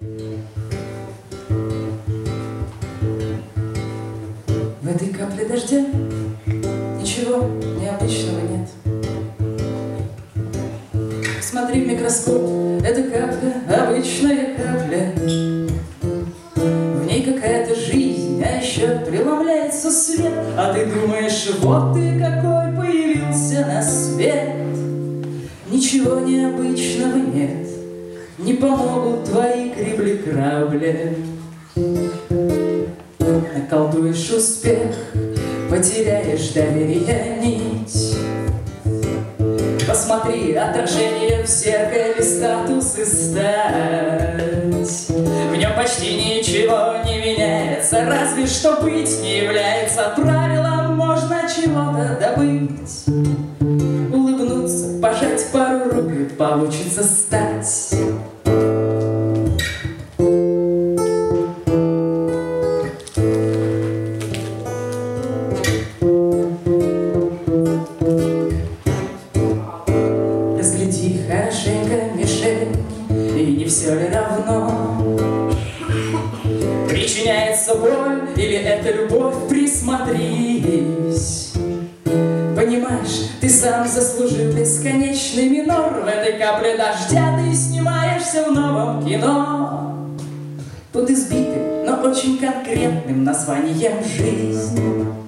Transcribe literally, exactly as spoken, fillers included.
В этой капле дождя ничего необычного нет. Смотри в микроскоп, эта капля обычная капля. В ней какая-то жизнь, а еще преломляется свет. А ты думаешь, вот ты какой появился на свет. Ничего необычного нет, не помогут твои крибли-крабли. Наколдуешь успех, потеряешь доверие нить. Посмотри отражение в зеркале, статус и стать. В нем почти ничего не меняется, разве что быть не является правилом. Можно чего-то добыть, улыбнуться, пожать пару рук, и получится стать. Разгляди хорошенько мишень, и не все ли равно, причиняется боль или это любовь? Присмотрись. Понимаешь, ты сам заслужил бесконечный минор. В этой капле дождя ты снимаешься в новом кино. Тут избитым, но очень конкретным названием «Жизнь».